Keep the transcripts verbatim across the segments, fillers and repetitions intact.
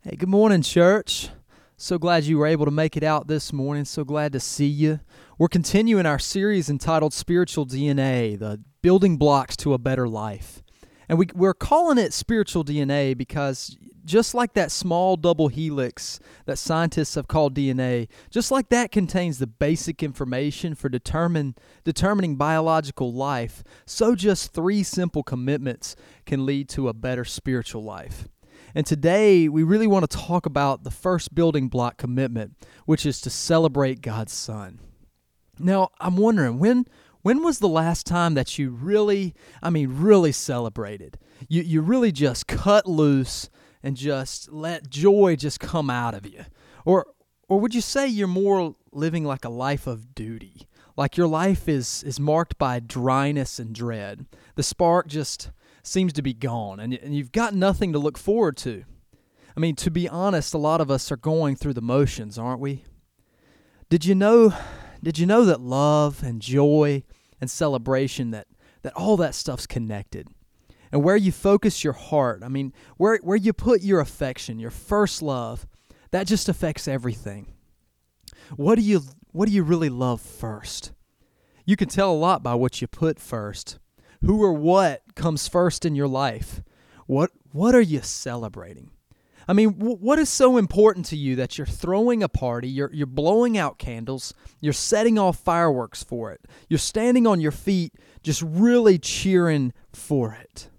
Hey, good morning, church. So glad you were able to make it out this morning. So glad to see you. We're continuing our series entitled Spiritual D N A, the building blocks to a better life. And we, we're calling it Spiritual D N A because just like that small double helix that scientists have called D N A, just like that contains the basic information for determine, determining biological life, so just three simple commitments can lead to a better spiritual life. And today, we really want to talk about the first building block commitment, which is to celebrate God's Son. Now, I'm wondering, when when was the last time that you really, I mean, really celebrated? You you really just cut loose and just let joy just come out of you? Or or would you say you're more living like a life of duty? Like your life is is marked by dryness and dread. The spark just seems to be gone, and, and you've got nothing to look forward to. I mean, to be honest, a lot of us are going through the motions, aren't we? Did you know, did you know that love and joy and celebration, that, that all that stuff's connected? And where you focus your heart, I mean, where, where you put your affection, your first love, that just affects everything. What do you, what do you really love first? You can tell a lot by what you put first. Who or what comes first in your life? What what are you celebrating? I mean, w- what is so important to you that you're throwing a party, you're you're blowing out candles, you're setting off fireworks for it, you're standing on your feet just really cheering for it?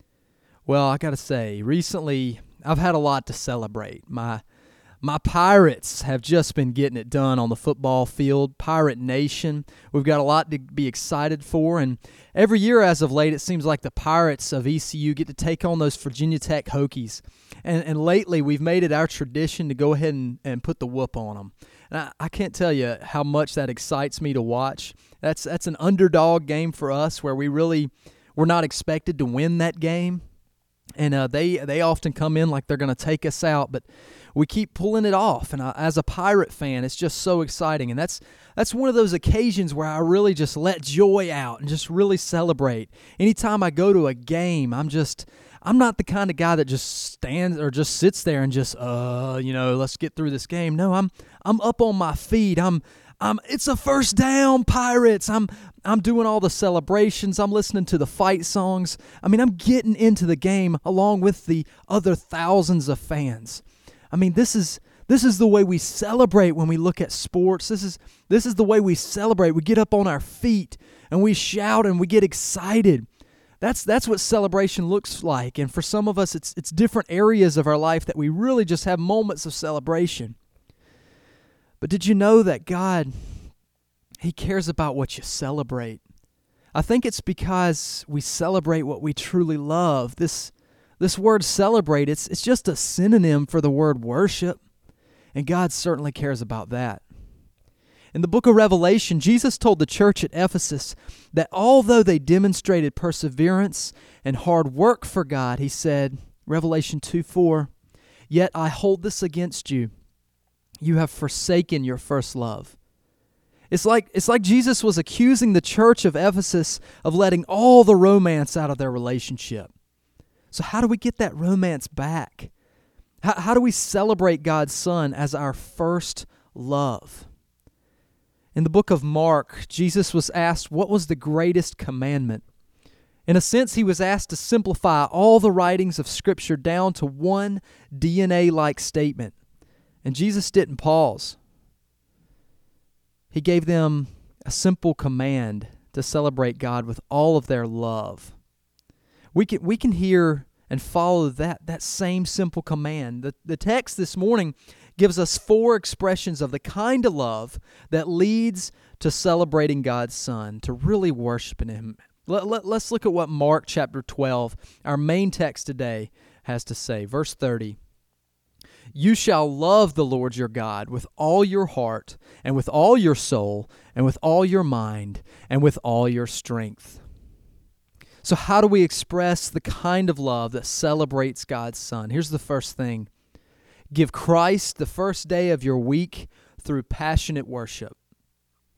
Well, I got to say, recently I've had a lot to celebrate. My My Pirates have just been getting it done on the football field. Pirate Nation. We've got a lot to be excited for. And every year as of late, it seems like the Pirates of E C U get to take on those Virginia Tech Hokies. And, and lately, we've made it our tradition to go ahead and, and put the whoop on them. And I, I can't tell you how much that excites me to watch. That's that's an underdog game for us where we really, we're not expected to win that game. And uh, they, they often come in like they're going to take us out, but we keep pulling it off, and I, as a Pirate fan, it's just so exciting. And that's that's one of those occasions where I really just let joy out and just really celebrate. Anytime I go to a game, I'm just I'm not the kind of guy that just stands or just sits there and just uh you know let's get through this game. No, I'm I'm up on my feet. I'm I'm it's a first down, Pirates. I'm I'm doing all the celebrations. I'm listening to the fight songs. I mean, I'm getting into the game along with the other thousands of fans. I mean, this is this is the way we celebrate when we look at sports. This is this is the way we celebrate. We get up on our feet and we shout and we get excited. That's that's what celebration looks like. And for some of us, it's it's different areas of our life that we really just have moments of celebration. But did you know that God, He cares about what you celebrate? I think it's because we celebrate what we truly love. This This word celebrate, it's, it's just a synonym for the word worship, and God certainly cares about that. In the book of Revelation, Jesus told the church at Ephesus that although they demonstrated perseverance and hard work for God, He said, Revelation two four, "Yet I hold this against you. You have forsaken your first love." It's like, it's like Jesus was accusing the church of Ephesus of letting all the romance out of their relationship. So how do we get that romance back? How, how do we celebrate God's Son as our first love? In the book of Mark, Jesus was asked what was the greatest commandment. In a sense, He was asked to simplify all the writings of Scripture down to one D N A-like statement. And Jesus didn't pause. He gave them a simple command to celebrate God with all of their love. We can we can hear and follow that, that same simple command. The, the text this morning gives us four expressions of the kind of love that leads to celebrating God's Son, to really worshiping Him. Let, let, let's look at what Mark chapter twelve, our main text today, has to say. Verse thirty, "You shall love the Lord your God with all your heart and with all your soul and with all your mind and with all your strength." So how do we express the kind of love that celebrates God's Son? Here's the first thing. Give Christ the first day of your week through passionate worship.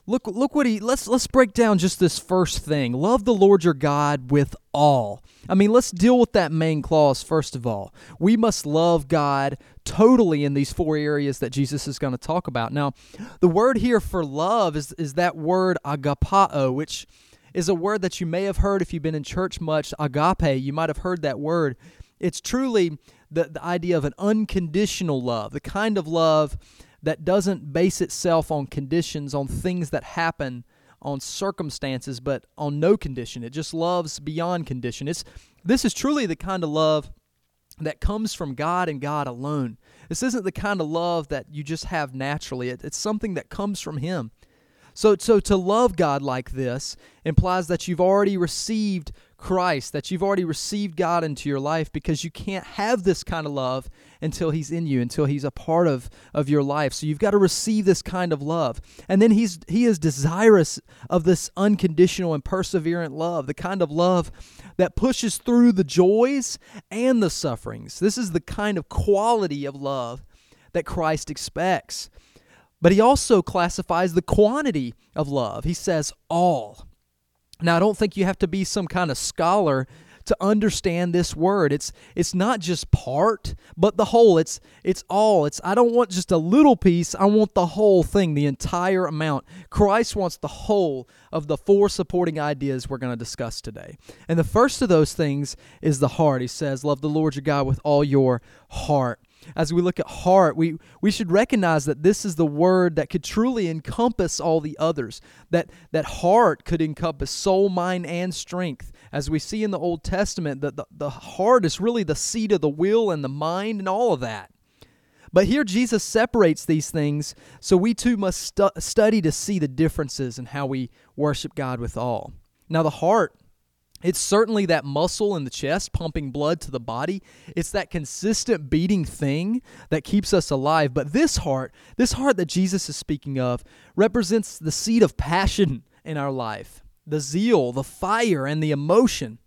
Look, look what he, let's, let's break down just this first thing. Love the Lord your God with all. I mean, let's deal with that main clause first of all. We must love God totally in these four areas that Jesus is going to talk about. Now, the word here for love is, is that word agapao, which is a word that you may have heard if you've been in church much. Agape, you might have heard that word. It's truly the, the idea of an unconditional love, the kind of love that doesn't base itself on conditions, on things that happen, on circumstances, but on no condition. It just loves beyond condition. It's this is truly the kind of love that comes from God and God alone. This isn't the kind of love that you just have naturally. It, it's something that comes from Him. So, so to love God like this implies that you've already received Christ, that you've already received God into your life, because you can't have this kind of love until He's in you, until He's a part of, of your life. So you've got to receive this kind of love. And then he's He is desirous of this unconditional and perseverant love, the kind of love that pushes through the joys and the sufferings. This is the kind of quality of love that Christ expects. But He also classifies the quantity of love. He says all. Now, I don't think you have to be some kind of scholar to understand this word. It's it's not just part, but the whole. It's it's all. It's I don't want just a little piece. I want the whole thing, the entire amount. Christ wants the whole of the four supporting ideas we're going to discuss today. And the first of those things is the heart. He says, love the Lord your God with all your heart. As we look at heart, we, we should recognize that this is the word that could truly encompass all the others, that, that heart could encompass soul, mind, and strength. As we see in the Old Testament, that the, the heart is really the seat of the will and the mind and all of that. But here Jesus separates these things, so we too must stu- study to see the differences in how we worship God with all. Now the heart, it's certainly that muscle in the chest pumping blood to the body. It's that consistent beating thing that keeps us alive. But this heart, this heart that Jesus is speaking of, represents the seed of passion in our life, the zeal, the fire, and the emotion.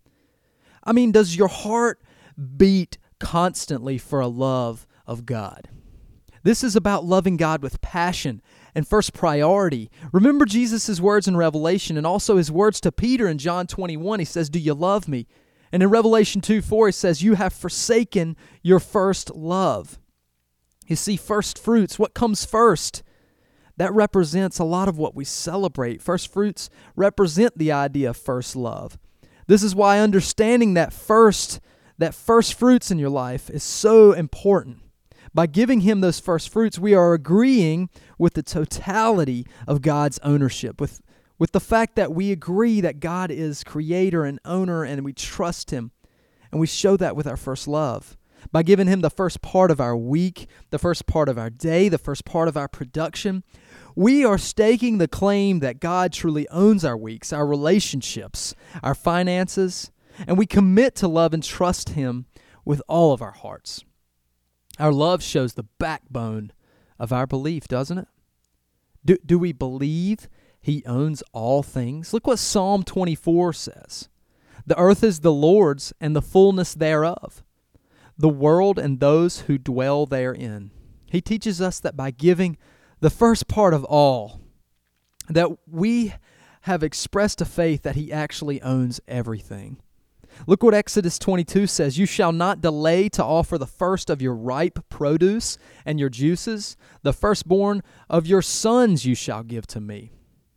I mean, does your heart beat constantly for a love of God? This is about loving God with passion and first priority. Remember Jesus' words in Revelation and also His words to Peter in John twenty-one. He says, do you love me? And in Revelation two four, He says, you have forsaken your first love. You see, first fruits, what comes first? That represents a lot of what we celebrate. First fruits represent the idea of first love. This is why understanding that first, that first fruits in your life is so important. By giving Him those first fruits, we are agreeing with the totality of God's ownership, with, with the fact that we agree that God is creator and owner, and we trust Him. And we show that with our first love. By giving Him the first part of our week, the first part of our day, the first part of our production, we are staking the claim that God truly owns our weeks, our relationships, our finances, and we commit to love and trust Him with all of our hearts. Our love shows the backbone of our belief, doesn't it? Do, do we believe He owns all things? Look what Psalm twenty-four says. The earth is the Lord's and the fullness thereof, the world and those who dwell therein. He teaches us that by giving the first part of all, that we have expressed a faith that He actually owns everything. Look what Exodus twenty-two says. You shall not delay to offer the first of your ripe produce and your juices. The firstborn of your sons you shall give to me.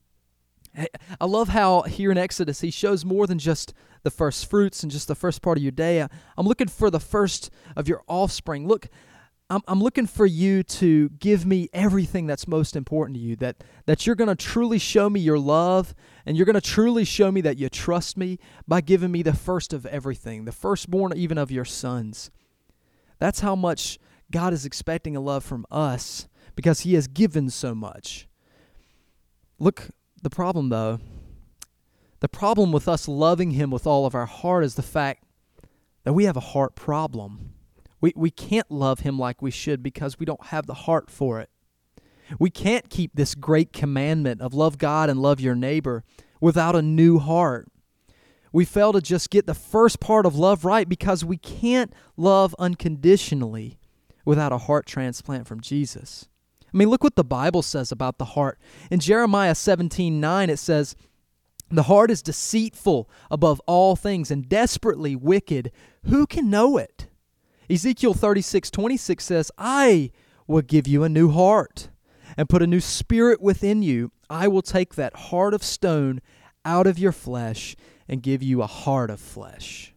I love how here in Exodus He shows more than just the first fruits and just the first part of your day. I'm looking for the first of your offspring. Look, I'm, I'm looking for you to give me everything that's most important to you, that, that you're going to truly show me your love, and you're going to truly show me that you trust me by giving me the first of everything, the firstborn even of your sons. That's how much God is expecting a love from us, because He has given so much. Look, the problem though, the problem with us loving Him with all of our heart is the fact that we have a heart problem. We we can't love Him like we should because we don't have the heart for it. We can't keep this great commandment of love God and love your neighbor without a new heart. We fail to just get the first part of love right because we can't love unconditionally without a heart transplant from Jesus. I mean, look what the Bible says about the heart. In Jeremiah seventeen nine, it says, "The heart is deceitful above all things and desperately wicked. Who can know it?" Ezekiel thirty-six twenty-six says, "I will give you a new heart and put a new spirit within you. I will take that heart of stone out of your flesh and give you a heart of flesh."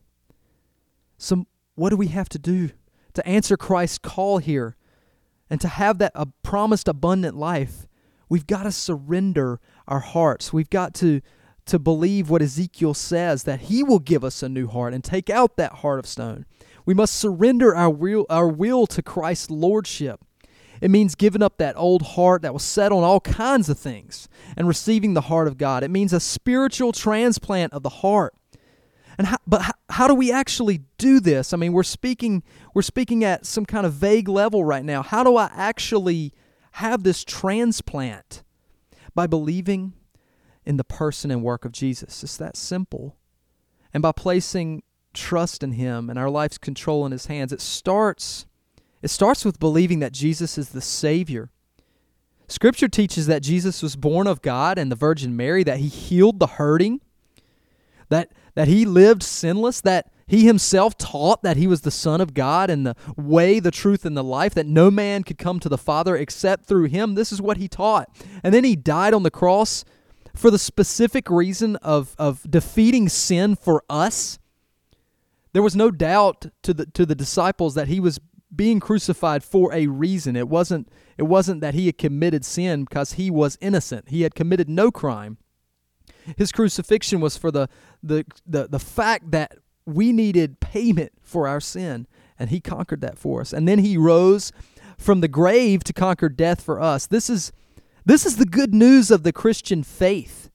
So what do we have to do to answer Christ's call here and to have that uh, promised abundant life? We've got to surrender our hearts. We've got to, to believe what Ezekiel says, that he will give us a new heart and take out that heart of stone. We must surrender our will, our will to Christ's lordship. It means giving up that old heart that was set on all kinds of things and receiving the heart of God. It means a spiritual transplant of the heart. And how, but how, how do we actually do this? I mean, we're speaking we're speaking at some kind of vague level right now. How do I actually have this transplant? By believing in the person and work of Jesus. It's that simple. And by placing trust in Him and our life's control in His hands, it starts it starts with believing that Jesus is the Savior. Scripture teaches that Jesus was born of God and the Virgin Mary, that He healed the hurting, that that He lived sinless, that He Himself taught that He was the Son of God and the way, the truth, and the life, that no man could come to the Father except through Him. This is what He taught. And then He died on the cross for the specific reason of, of defeating sin for us. There was no doubt to the to the disciples that He was being crucified for a reason. It wasn't it wasn't that He had committed sin because He was innocent. He had committed no crime. His crucifixion was for the, the, the, the fact that we needed payment for our sin, and He conquered that for us. And then He rose from the grave to conquer death for us. This is, this is the good news of the Christian faith,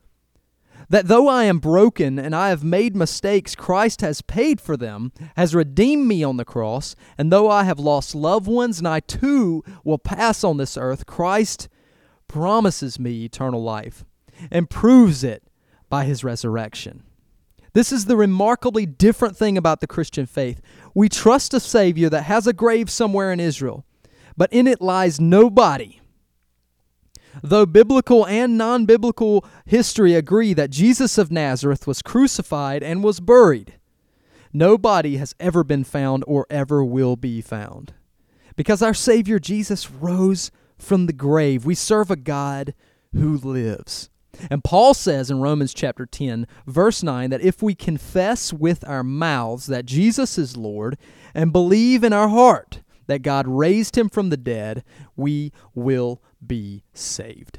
that though I am broken and I have made mistakes, Christ has paid for them, has redeemed me on the cross, and though I have lost loved ones and I too will pass on this earth, Christ promises me eternal life and proves it by His resurrection. This is the remarkably different thing about the Christian faith. We trust a Savior that has a grave somewhere in Israel, but in it lies no body. Though biblical and non-biblical history agree that Jesus of Nazareth was crucified and was buried, no body has ever been found or ever will be found. Because our Savior Jesus rose from the grave, we serve a God who lives. And Paul says in Romans chapter ten, verse nine, that if we confess with our mouths that Jesus is Lord and believe in our heart that God raised Him from the dead, we will be saved.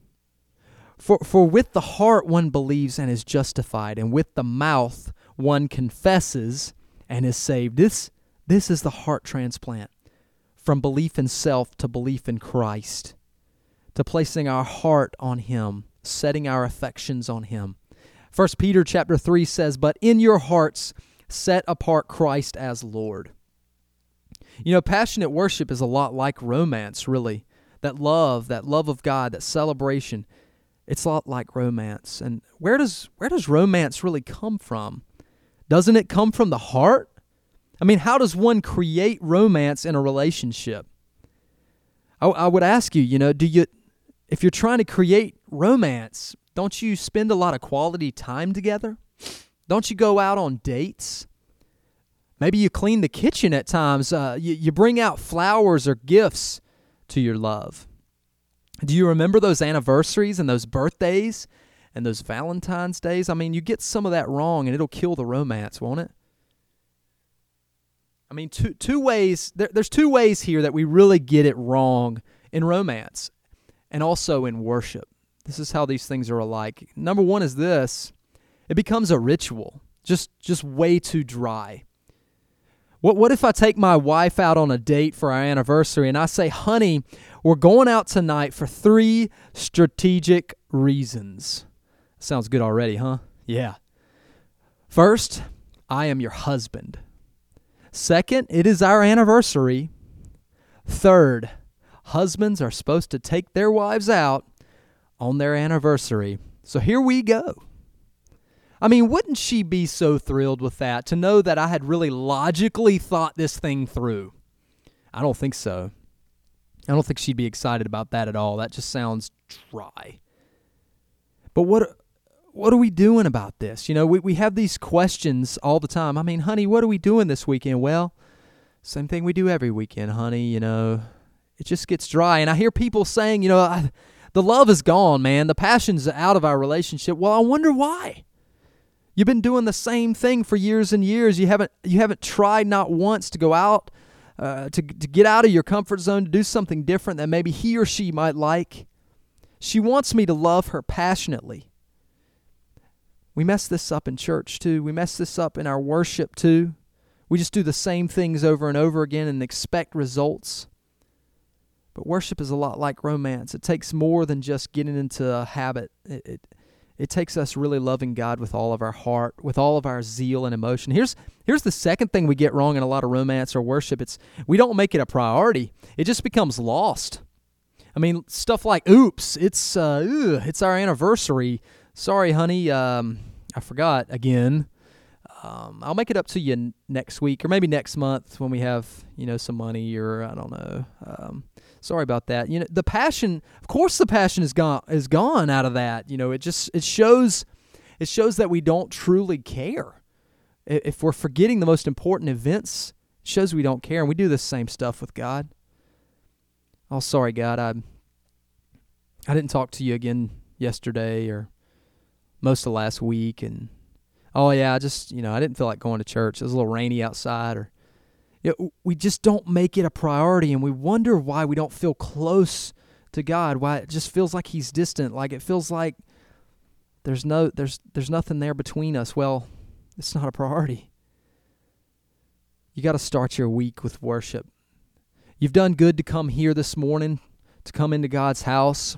For, for with the heart one believes and is justified, and with the mouth one confesses and is saved. This, this is the heart transplant, from belief in self to belief in Christ, to placing our heart on Him, setting our affections on Him. First Peter chapter three says, "But in your hearts set apart Christ as Lord." You know, passionate worship is a lot like romance, really. That love, that love of God, that celebration, it's a lot like romance. And where does where does romance really come from? Doesn't it come from the heart? I mean, how does one create romance in a relationship? I, I would ask you, you know, do you, if you're trying to create romance, don't you spend a lot of quality time together? Don't you go out on dates? Maybe you clean the kitchen at times. Uh, you, you bring out flowers or gifts to your love. Do you remember those anniversaries and those birthdays and those Valentine's days? I mean, you get some of that wrong and it'll kill the romance, won't it? I mean, two two ways. There, there's two ways here that we really get it wrong in romance and also in worship. This is how these things are alike. Number one is this: it becomes a ritual, just just way too dry. What what if I take my wife out on a date for our anniversary and I say, "Honey, we're going out tonight for three strategic reasons." Sounds good already, huh? Yeah. First, I am your husband. Second, it is our anniversary. Third, husbands are supposed to take their wives out on their anniversary. So here we go. I mean, wouldn't she be so thrilled with that, to know that I had really logically thought this thing through? I don't think so. I don't think she'd be excited about that at all. That just sounds dry. But what what are we doing about this? You know, we, we have these questions all the time. I mean, honey, what are we doing this weekend? Well, same thing we do every weekend, honey. You know, it just gets dry. And I hear people saying, you know, I, the love is gone, man. The passion's out of our relationship. Well, I wonder why. You've been doing the same thing for years and years. You haven't you haven't tried not once to go out, uh, to to get out of your comfort zone, to do something different that maybe he or she might like. She wants me to love her passionately. We mess this up in church too. We mess this up in our worship too. We just do the same things over and over again and expect results. But worship is a lot like romance. It takes more than just getting into a habit. It, it, it takes us really loving God with all of our heart, with all of our zeal and emotion. Here's here's the second thing we get wrong in a lot of romance or worship. It's we don't make it a priority. It just becomes lost. I mean, stuff like, oops, it's uh, ugh, it's our anniversary. Sorry, honey, um, I forgot again. Um, I'll make it up to you n- next week or maybe next month when we have, you know, some money or I don't know. Um, sorry about that. You know, the passion, of course the passion is gone, is gone out of that. You know, it just, it shows, it shows that we don't truly care. If we're forgetting the most important events, it shows we don't care. And we do the same stuff with God. Oh, sorry, God, I, I didn't talk to you again yesterday or most of last week, and oh yeah, I just, you know, I didn't feel like going to church. It was a little rainy outside, or you know, we just don't make it a priority, and we wonder why we don't feel close to God, why it just feels like he's distant, like it feels like there's no there's there's nothing there between us. Well, it's not a priority. You got to start your week with worship. You've done good to come here this morning, to come into God's house.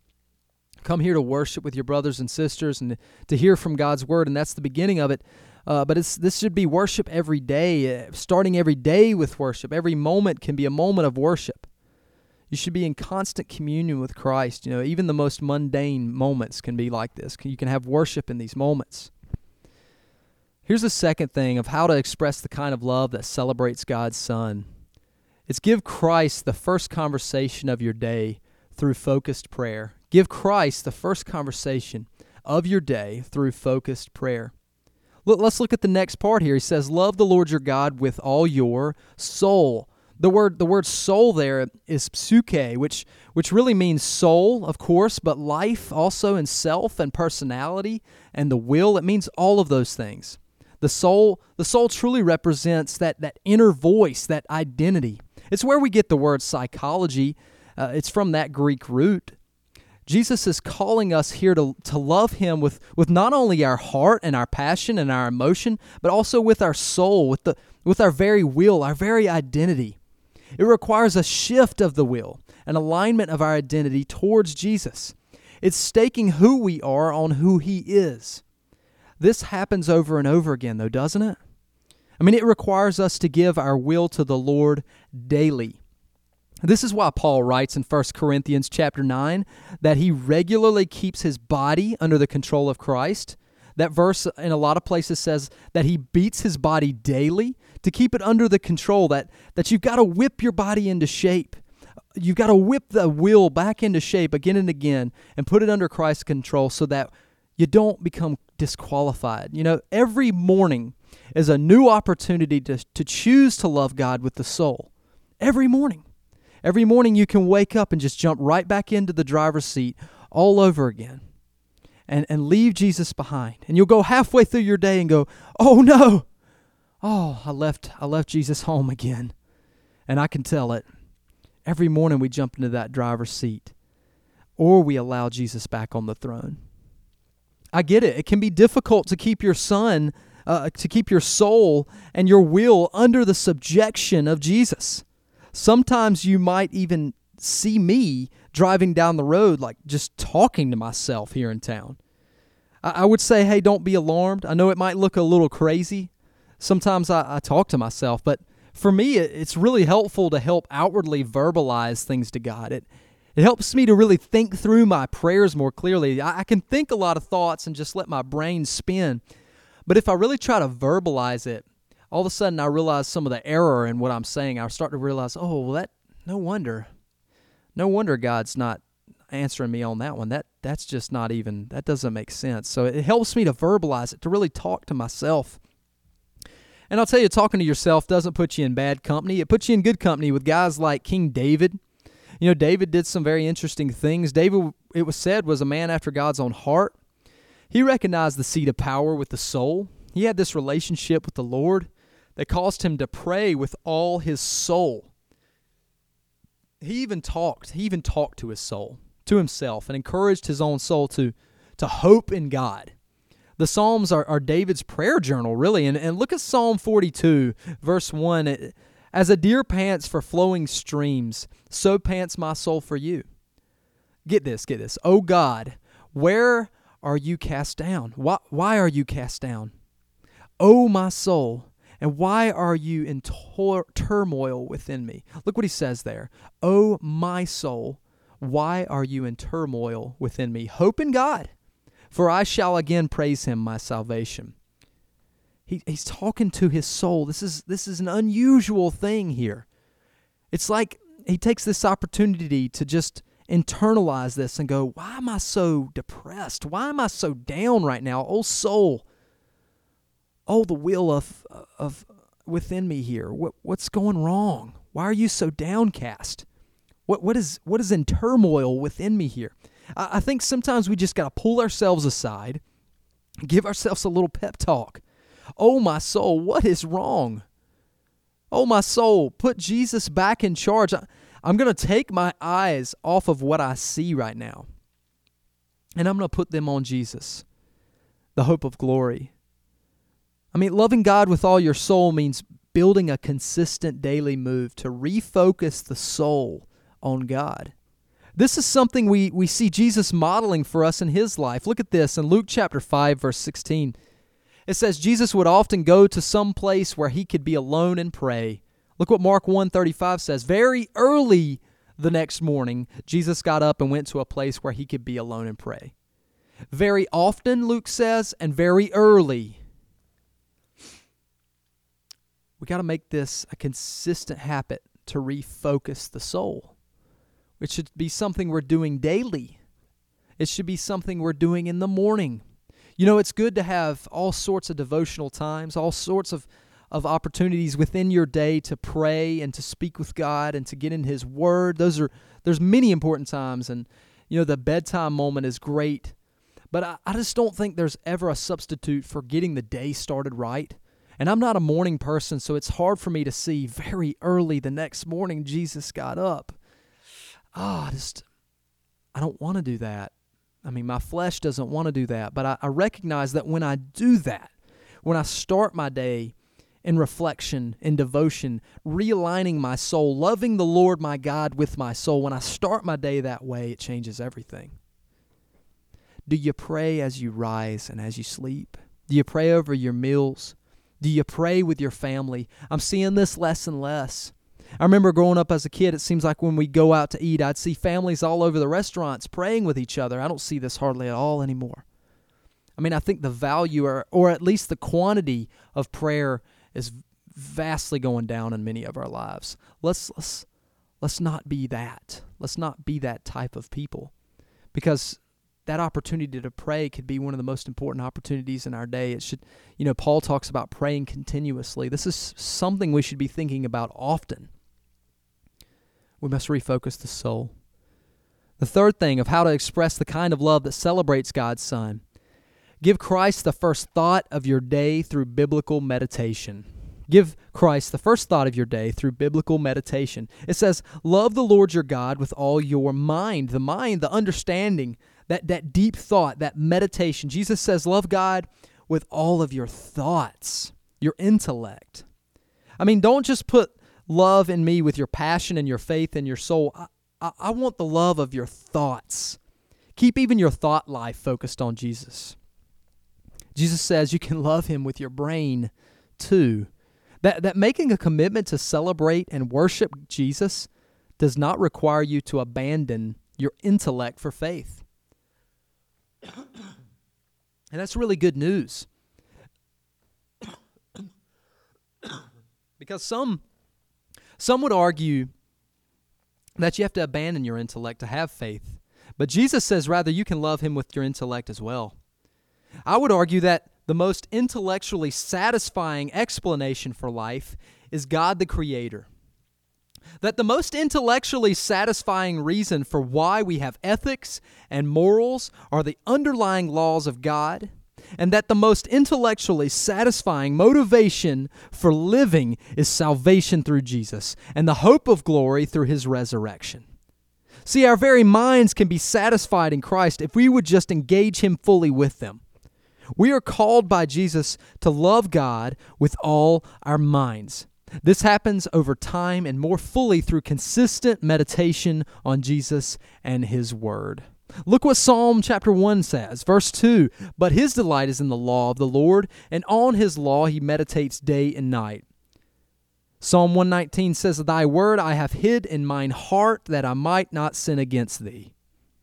Come here to worship with your brothers and sisters and to hear from God's word, and that's the beginning of it. Uh, but it's this should be worship every day, uh, starting every day with worship. Every moment can be a moment of worship. You should be in constant communion with Christ. You know, even the most mundane moments can be like this. You can have worship in these moments. Here's the second thing of how to express the kind of love that celebrates God's Son. It's give Christ the first conversation of your day through focused prayer. Give Christ the first conversation of your day through focused prayer. Look, let's look at the next part here. He says, love the Lord your God with all your soul. The word the word soul there is psyche, which, which really means soul, of course, but life also and self and personality and the will. It means all of those things. The soul, the soul truly represents that, that inner voice, that identity. It's where we get the word psychology. Uh, it's from that Greek root. Jesus is calling us here to, to love him with, with not only our heart and our passion and our emotion, but also with our soul, with the with our very will, our very identity. It requires a shift of the will, an alignment of our identity towards Jesus. It's staking who we are on who he is. This happens over and over again, though, doesn't it? I mean, it requires us to give our will to the Lord daily. This is why Paul writes in First Corinthians chapter nine that he regularly keeps his body under the control of Christ. That verse in a lot of places says that he beats his body daily to keep it under the control, that, that you've got to whip your body into shape. You've got to whip the will back into shape again and again and put it under Christ's control so that you don't become disqualified. You know, every morning is a new opportunity to, to choose to love God with the soul. Every morning. Every morning you can wake up and just jump right back into the driver's seat all over again and, and leave Jesus behind. And you'll go halfway through your day and go, oh no, oh, I left, I left Jesus home again. And I can tell it. Every morning we jump into that driver's seat or we allow Jesus back on the throne. I get it. It can be difficult to keep your son, uh, to keep your soul and your will under the subjection of Jesus. Sometimes you might even see me driving down the road, like just talking to myself here in town. I, I would say, hey, don't be alarmed. I know it might look a little crazy. Sometimes I, I talk to myself, but for me, it, it's really helpful to help outwardly verbalize things to God. It it helps me to really think through my prayers more clearly. I, I can think a lot of thoughts and just let my brain spin. But if I really try to verbalize it, all of a sudden I realize some of the error in what I'm saying. I start to realize, oh, well, that no wonder. No wonder God's not answering me on that one. That that's just not even, that doesn't make sense. So it helps me to verbalize it, to really talk to myself. And I'll tell you, talking to yourself doesn't put you in bad company. It puts you in good company with guys like King David. You know, David did some very interesting things. David, it was said, was a man after God's own heart. He recognized the seat of power with the soul. He had this relationship with the Lord that caused him to pray with all his soul. He even talked, he even talked to his soul, to himself, and encouraged his own soul to, to hope in God. The Psalms are, are David's prayer journal, really. And, and look at Psalm forty-two, verse one. It, As a deer pants for flowing streams, so pants my soul for you. Get this, get this. Oh God, where are you cast down? Why, why are you cast down? Oh my soul, and why are you in tor- turmoil within me? Look what he says there. Oh my soul, why are you in turmoil within me? Hope in God, for I shall again praise him, my salvation. He, he's talking to his soul. This is this is an unusual thing here. It's like he takes this opportunity to just internalize this and go, why am I so depressed? Why am I so down right now? Oh soul, oh the will of of within me here. What what's going wrong? Why are you so downcast? What what is what is in turmoil within me here? I, I think sometimes we just got to pull ourselves aside, give ourselves a little pep talk. Oh, my soul, what is wrong? Oh, my soul, put Jesus back in charge. I, I'm going to take my eyes off of what I see right now, and I'm going to put them on Jesus, the hope of glory. I mean, loving God with all your soul means building a consistent daily move to refocus the soul on God. This is something we, we see Jesus modeling for us in his life. Look at this in Luke chapter five, verse sixteen. It says Jesus would often go to some place where he could be alone and pray. Look what Mark one thirty-five says. Very early the next morning, Jesus got up and went to a place where he could be alone and pray. Very often, Luke says, and very early. We got to make this a consistent habit to refocus the soul. It should be something we're doing daily. It should be something we're doing in the morning. You know, it's good to have all sorts of devotional times, all sorts of, of opportunities within your day to pray and to speak with God and to get in his word. Those are there's many important times, and you know, the bedtime moment is great. But I, I just don't think there's ever a substitute for getting the day started right. And I'm not a morning person, so it's hard for me to see very early the next morning Jesus got up. Ah, oh, I just I don't want to do that. I mean, my flesh doesn't want to do that, but I, I recognize that when I do that, when I start my day in reflection, in devotion, realigning my soul, loving the Lord my God with my soul, when I start my day that way, it changes everything. Do you pray as you rise and as you sleep? Do you pray over your meals? Do you pray with your family? I'm seeing this less and less. I remember growing up as a kid, it seems like when we go out to eat, I'd see families all over the restaurants praying with each other. I don't see this hardly at all anymore. I mean, I think the value, or, or at least the quantity of prayer is vastly going down in many of our lives. Let's, let's, let's not be that. Let's not be that type of people, because that opportunity to pray could be one of the most important opportunities in our day. It should, you know, Paul talks about praying continuously. This is something we should be thinking about often. We must refocus the soul. The third thing of how to express the kind of love that celebrates God's Son. Give Christ the first thought of your day through biblical meditation. Give Christ the first thought of your day through biblical meditation. It says, love the Lord your God with all your mind. The mind, the understanding, that, that deep thought, that meditation. Jesus says, love God with all of your thoughts, your intellect. I mean, don't just put love in me with your passion and your faith and your soul. I, I, I want the love of your thoughts. Keep even your thought life focused on Jesus. Jesus says you can love him with your brain too. That, that making a commitment to celebrate and worship Jesus does not require you to abandon your intellect for faith. And that's really good news. Because some, some would argue that you have to abandon your intellect to have faith. But Jesus says rather you can love him with your intellect as well. I would argue that the most intellectually satisfying explanation for life is God the Creator. That the most intellectually satisfying reason for why we have ethics and morals are the underlying laws of God, and that the most intellectually satisfying motivation for living is salvation through Jesus and the hope of glory through his resurrection. See, our very minds can be satisfied in Christ if we would just engage him fully with them. We are called by Jesus to love God with all our minds. This happens over time and more fully through consistent meditation on Jesus and his word. Look what Psalm chapter one says, verse two, "But his delight is in the law of the Lord, and on his law he meditates day and night." Psalm one nineteen says, "Thy word I have hid in mine heart, that I might not sin against thee."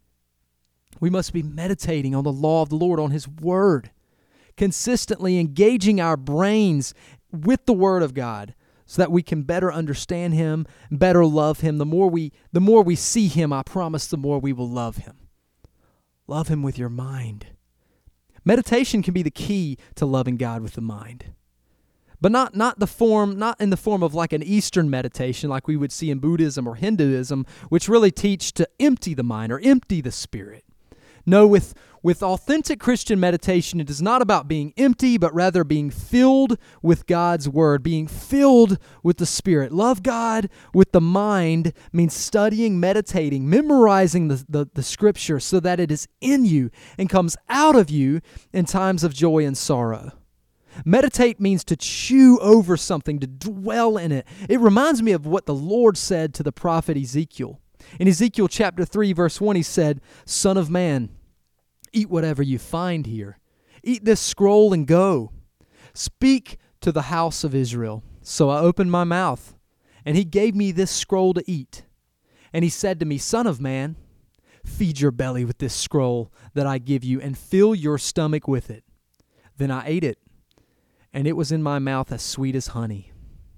We must be meditating on the law of the Lord, on his word, consistently engaging our brains with the word of God so that we can better understand him, better love him. The more we, the more we see him, I promise, the more we will love him. Love him with your mind. Meditation can be the key to loving God with the mind. But not, not the form, not in the form of like an Eastern meditation like we would see in Buddhism or Hinduism, which really teach to empty the mind or empty the spirit. No, with, with authentic Christian meditation, it is not about being empty, but rather being filled with God's word, being filled with the Spirit. Love God with the mind means studying, meditating, memorizing the, the, the Scripture so that it is in you and comes out of you in times of joy and sorrow. Meditate means to chew over something, to dwell in it. It reminds me of what the Lord said to the prophet Ezekiel. In Ezekiel chapter three, verse one, he said, "Son of man, eat whatever you find here. Eat this scroll and go. Speak to the house of Israel." So I opened my mouth, and he gave me this scroll to eat. And he said to me, "Son of man, feed your belly with this scroll that I give you, and fill your stomach with it." Then I ate it, and it was in my mouth as sweet as honey.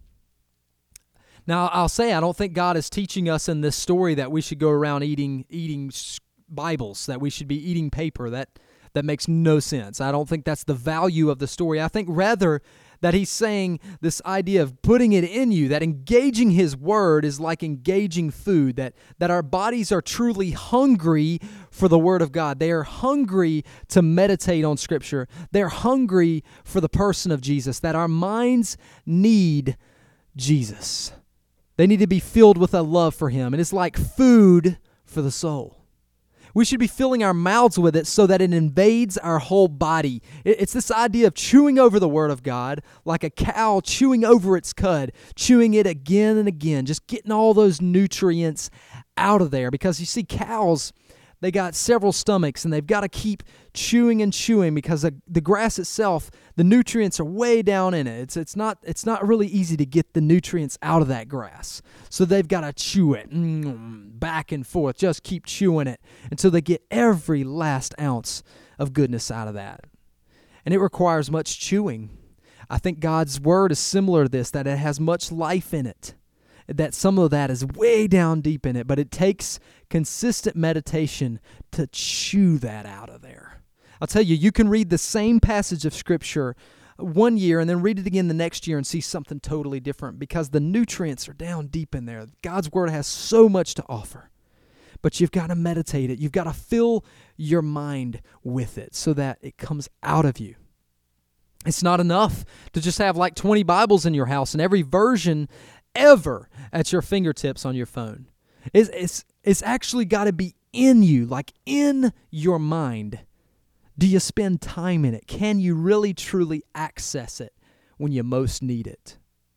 Now, I'll say I don't think God is teaching us in this story that we should go around eating eating Bibles, that we should be eating paper. That, that makes no sense. I don't think that's the value of the story. I think rather that he's saying this idea of putting it in you, that engaging his word is like engaging food, that, that our bodies are truly hungry for the word of God. They are hungry to meditate on Scripture. They're hungry for the person of Jesus, that our minds need Jesus. They need to be filled with a love for him. And it's like food for the soul. We should be filling our mouths with it so that it invades our whole body. It's this idea of chewing over the Word of God like a cow chewing over its cud, chewing it again and again, just getting all those nutrients out of there. Because you see, cows, they got several stomachs, and they've got to keep chewing and chewing because the, the grass itself, the nutrients are way down in it. It's it's not it's not really easy to get the nutrients out of that grass. So they've got to chew it mm, back and forth, just keep chewing it until they get every last ounce of goodness out of that. And it requires much chewing. I think God's Word is similar to this, that it has much life in it, that some of that is way down deep in it, but it takes consistent meditation to chew that out of there. I'll tell you, you can read the same passage of Scripture one year and then read it again the next year and see something totally different because the nutrients are down deep in there. God's Word has so much to offer, but you've got to meditate it. You've got to fill your mind with it so that it comes out of you. It's not enough to just have like twenty Bibles in your house and every version ever at your fingertips on your phone. It's, it's, it's actually got to be in you, like in your mind. Do you spend time in it? Can you really, truly access it when you most need it?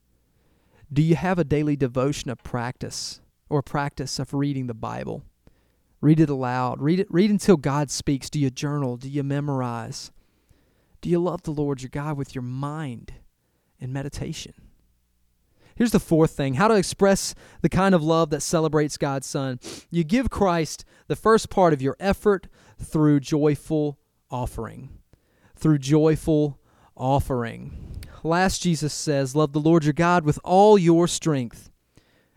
Do you have a daily devotion of practice or practice of reading the Bible? Read it aloud. Read it. Read until God speaks. Do you journal? Do you memorize? Do you love the Lord your God with your mind and meditation? Here's the fourth thing, how to express the kind of love that celebrates God's Son. You give Christ the first part of your effort through joyful offering. Through joyful offering. Last, Jesus says, love the Lord your God with all your strength.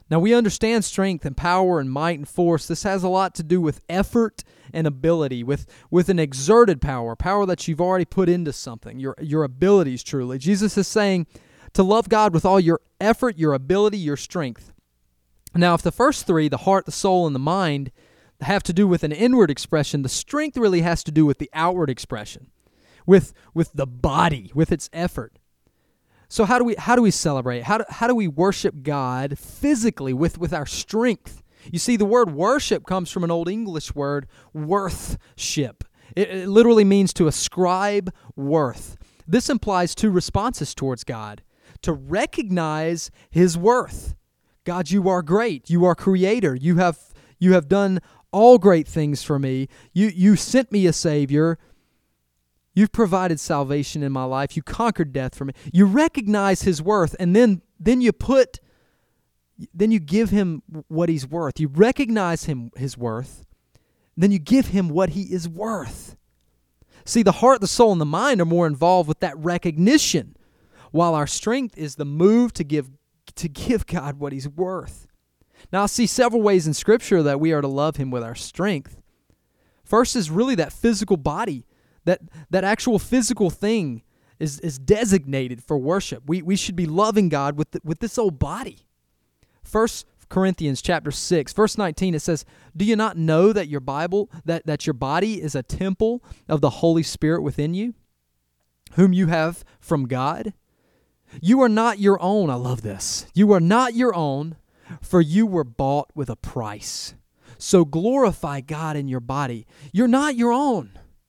Now, we understand strength and power and might and force. This has a lot to do with effort and ability, with, with an exerted power, power that you've already put into something, your, your abilities truly. Jesus is saying to love God with all your effort, your ability, your strength. Now, if the first three, the heart, the soul, and the mind, have to do with an inward expression, the strength really has to do with the outward expression, with, with the body, with its effort. So how do we how do we celebrate? How do, how do we worship God physically with, with our strength? You see, the word worship comes from an Old English word, worthship. It, it literally means to ascribe worth. This implies two responses towards God: to recognize His worth. God, you are great. You are creator. You have you have done all great things for me. You you sent me a Savior. You've provided salvation in my life. You conquered death for me. You recognize His worth, and then, then you put, then you give Him what He's worth. You recognize Him His worth, then you give Him what He is worth. See, the heart, the soul, and the mind are more involved with that recognition, while our strength is the move to give to give God what He's worth. Now, I see several ways in Scripture that we are to love Him with our strength. First is really that physical body. That that actual physical thing is, is designated for worship. We we should be loving God with the, with this old body. First Corinthians chapter six, verse nineteen, it says, "Do you not know that your Bible that, that your body is a temple of the Holy Spirit within you, whom you have from God? You are not your own." I love this. "You are not your own, for you were bought with a price. So glorify God in your body." You're not your own.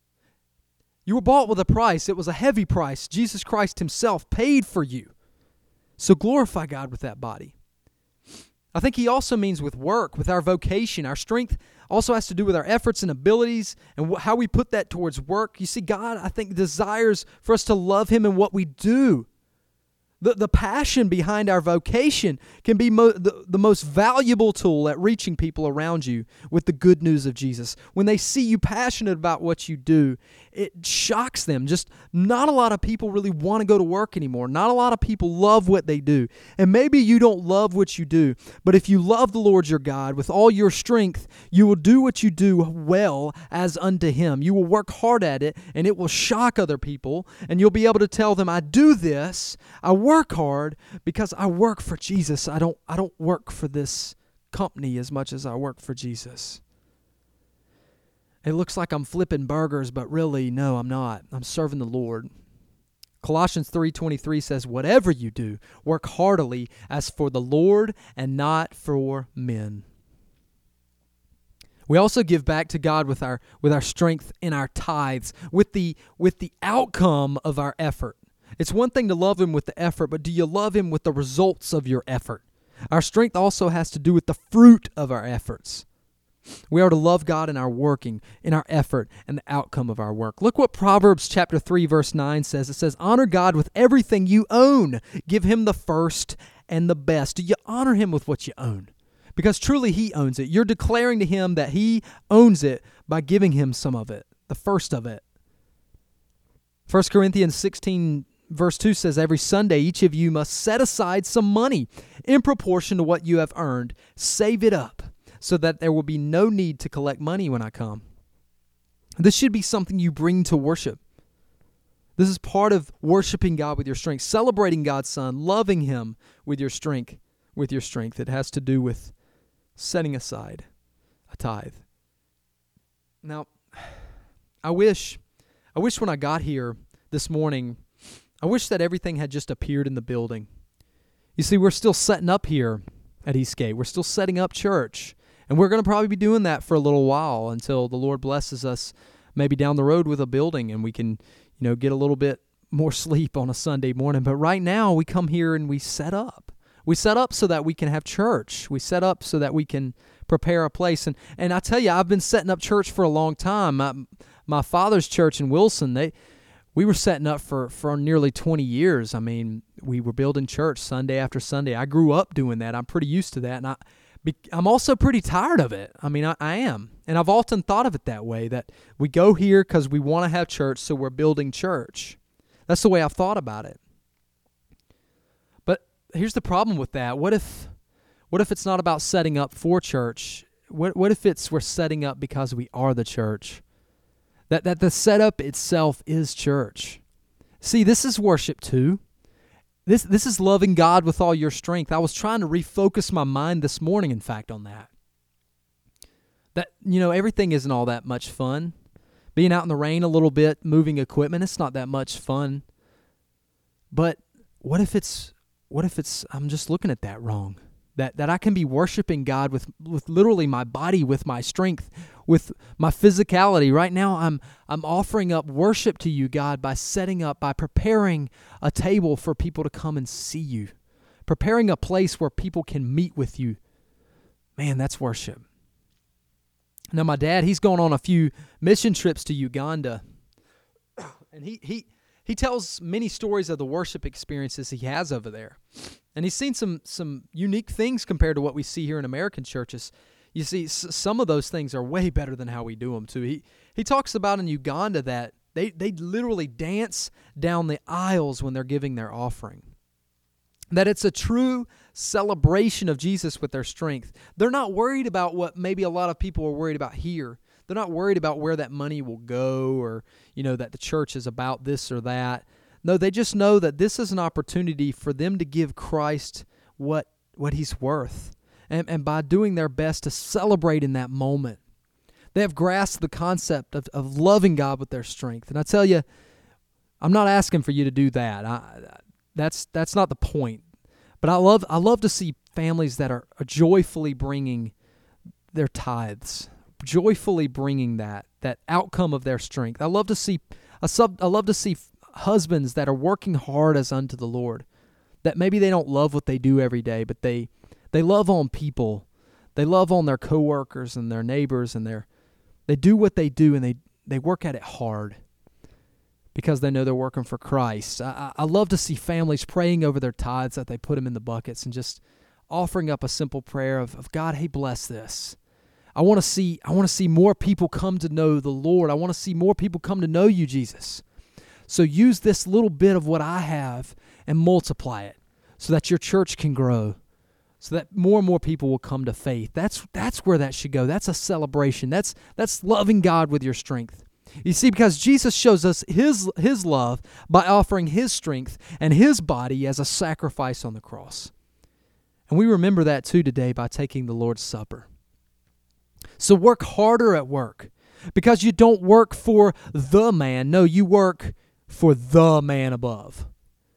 You were bought with a price. It was a heavy price. Jesus Christ Himself paid for you. So glorify God with that body. I think He also means with work, with our vocation. Our strength also has to do with our efforts and abilities and wh- how we put that towards work. You see, God, I think, desires for us to love Him in what we do. The, the passion behind our vocation can be mo- the, the most valuable tool at reaching people around you with the good news of Jesus. When they see you passionate about what you do, it shocks them. Just not a lot of people really want to go to work anymore. Not a lot of people love what they do. And maybe you don't love what you do, but if you love the Lord your God with all your strength, you will do what you do well as unto Him. You will work hard at it, and it will shock other people, and you'll be able to tell them, I do this, I work hard because I work for Jesus. I don't I don't work for this company as much as I work for Jesus. It looks like I'm flipping burgers, but really, no, I'm not. I'm serving the Lord. Colossians three twenty-three says, "Whatever you do, work heartily as for the Lord and not for men." We also give back to God with our with our strength in our tithes, with the with the outcome of our effort. It's one thing to love Him with the effort, but do you love Him with the results of your effort? Our strength also has to do with the fruit of our efforts. We are to love God in our working, in our effort, and the outcome of our work. Look what Proverbs chapter three, verse nine says. It says, "Honor God with everything you own. Give Him the first and the best." Do you honor Him with what you own? Because truly He owns it. You're declaring to Him that He owns it by giving Him some of it, the first of it. First Corinthians sixteen, verse two says, "Every Sunday each of you must set aside some money in proportion to what you have earned. Save it up so that there will be no need to collect money when I come." This should be something you bring to worship. This is part of worshiping God with your strength, celebrating God's Son, loving Him with your strength. With your strength, it has to do with setting aside a tithe. Now, I wish, I wish when I got here this morning, I wish that everything had just appeared in the building. You see, we're still setting up here at Eastgate. We're still setting up church. And we're going to probably be doing that for a little while until the Lord blesses us maybe down the road with a building and we can, you know, get a little bit more sleep on a Sunday morning. But right now, we come here and we set up. We set up so that we can have church. We set up so that we can prepare a place. And and I tell you, I've been setting up church for a long time. My, my father's church in Wilson, they we were setting up for, for nearly twenty years. I mean, we were building church Sunday after Sunday. I grew up doing that. I'm pretty used to that. And I, I'm also pretty tired of it. I mean, I, I am. And I've often thought of it that way, that we go here because we want to have church, so we're building church. That's the way I've thought about it. But here's the problem with that. What if What if it's not about setting up for church? What what if it's we're setting up because we are the church? That that the setup itself is church. See, this is worship too. This this is loving God with all your strength. I was trying to refocus my mind this morning, in fact, on that. That, you know, everything isn't all that much fun. Being out in the rain a little bit, moving equipment, it's not that much fun. But what if it's what if it's I'm just looking at that wrong? That that I can be worshiping God with, with literally my body, with my strength, with my physicality. Right now I'm I'm offering up worship to you, God, by setting up, by preparing a table for people to come and see you. Preparing a place where people can meet with you. Man, that's worship. Now my dad, he's going on a few mission trips to Uganda. And he he he tells many stories of the worship experiences he has over there. And he's seen some some unique things compared to what we see here in American churches. You see, s- some of those things are way better than how we do them, too. He he talks about in Uganda that they, they literally dance down the aisles when they're giving their offering. That it's a true celebration of Jesus with their strength. They're not worried about what maybe a lot of people are worried about here. They're not worried about where that money will go, or, you know, that the church is about this or that. No, they just know that this is an opportunity for them to give Christ what what he's worth. And, and by doing their best to celebrate in that moment, they have grasped the concept of, of loving God with their strength. And I tell you, I'm not asking for you to do that. I, that's that's not the point. But I love I love to see families that are, are joyfully bringing their tithes, joyfully bringing that that outcome of their strength. I love to see a sub. I love to see husbands that are working hard as unto the Lord, that maybe they don't love what they do every day, but they they love on people. They love on their coworkers and their neighbors, and their they do what they do, and they, they work at it hard because they know they're working for Christ. I, I love to see families praying over their tithes that they put them in the buckets and just offering up a simple prayer of, of God, hey, bless this. I want to see I want to see more people come to know the Lord. I want to see more people come to know you, Jesus. So use this little bit of what I have and multiply it so that your church can grow, so that more and more people will come to faith. That's that's where that should go. That's a celebration. That's that's loving God with your strength. You see, because Jesus shows us his his love by offering his strength and his body as a sacrifice on the cross. And we remember that too today by taking the Lord's Supper. So work harder at work, because you don't work for the man. No, you work for the man above.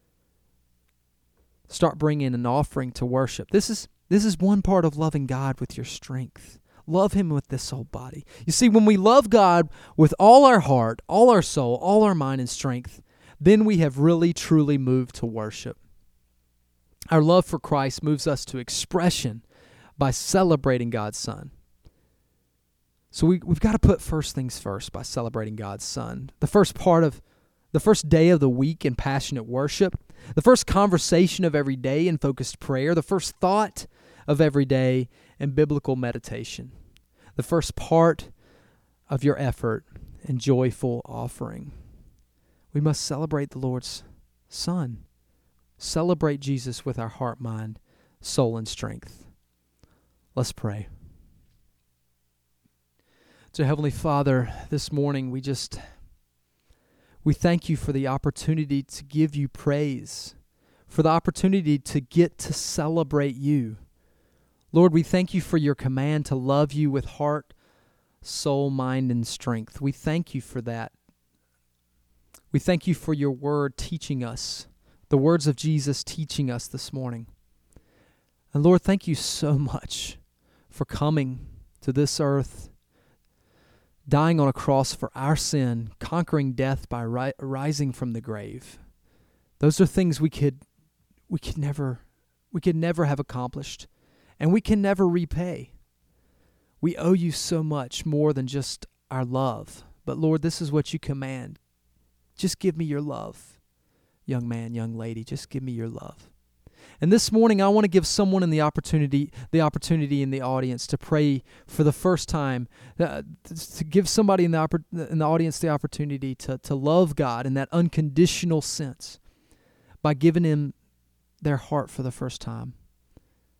Start bringing an offering to worship. This is this is one part of loving God with your strength. Love him with this whole body. You see, when we love God with all our heart, all our soul, all our mind and strength, then we have really, truly moved to worship. Our love for Christ moves us to expression by celebrating God's Son. So we, we've got to put first things first by celebrating God's Son. The first part of the first day of the week in passionate worship, the first conversation of every day in focused prayer, the first thought of every day in biblical meditation, the first part of your effort in joyful offering. We must celebrate the Lord's Son. Celebrate Jesus with our heart, mind, soul, and strength. Let's pray. So, Heavenly Father, this morning we just, we thank you for the opportunity to give you praise, for the opportunity to get to celebrate you. Lord, we thank you for your command to love you with heart, soul, mind, and strength. We thank you for that. We thank you for your word teaching us, the words of Jesus teaching us this morning. And Lord, thank you so much for coming to this earth, dying on a cross for our sin, conquering death by ri- rising from the grave. Those are things we could we could never we could never have accomplished, and we can never repay. We owe you so much more than just our love. But Lord, this is what you command. Just give me your love. Young man, young lady, just give me your love. And this morning, I want to give someone in the opportunity, the opportunity in the audience to pray for the first time, uh, to give somebody in the oppor- in the audience the opportunity to to love God in that unconditional sense by giving him their heart for the first time.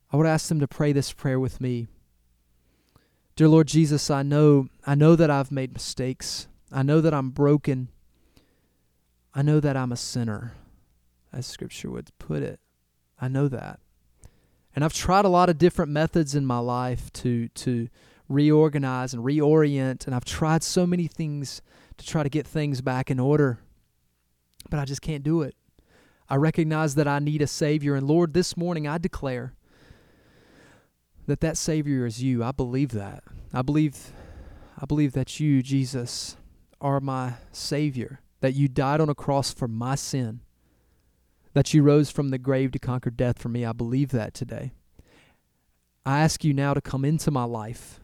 I would ask them to pray this prayer with me. Dear Lord Jesus, I know, I know that I've made mistakes. I know that I'm broken. I know that I'm a sinner, as Scripture would put it. I know that. And I've tried a lot of different methods in my life to to reorganize and reorient, and I've tried so many things to try to get things back in order, but I just can't do it. I recognize that I need a Savior, and Lord, this morning I declare that that Savior is you. I believe that. I believe, I believe that you, Jesus, are my Savior, that you died on a cross for my sin, that you rose from the grave to conquer death for me. I believe that today. I ask you now to come into my life,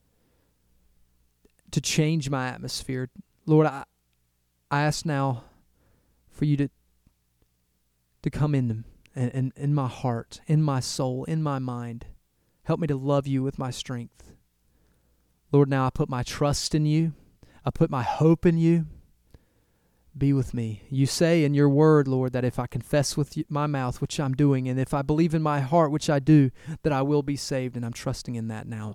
to change my atmosphere. Lord, I, I ask now for you to, to come in, in, in, in my heart, in my soul, in my mind. Help me to love you with my strength. Lord, now I put my trust in you. I put my hope in you. Be with me. You say in your word, Lord, that if I confess with my mouth, which I'm doing, and if I believe in my heart, which I do, that I will be saved, and I'm trusting in that now.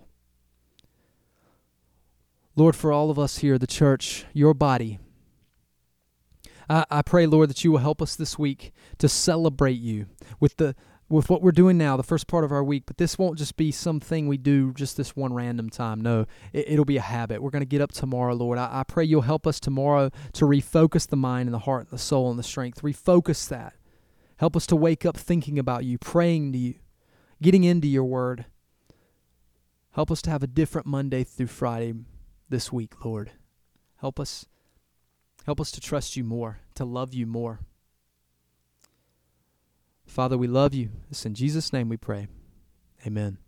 Lord, for all of us here, the church, your body, I, I pray, Lord, that you will help us this week to celebrate you with the with what we're doing now, the first part of our week. But this won't just be something we do just this one random time. No, it, it'll be a habit. We're going to get up tomorrow, Lord. I, I pray you'll help us tomorrow to refocus the mind and the heart and the soul and the strength. Refocus that. Help us to wake up thinking about you, praying to you, getting into your word. Help us to have a different Monday through Friday this week, Lord. Help us, help us to trust you more, to love you more. Father, we love you. It's in Jesus' name we pray. Amen.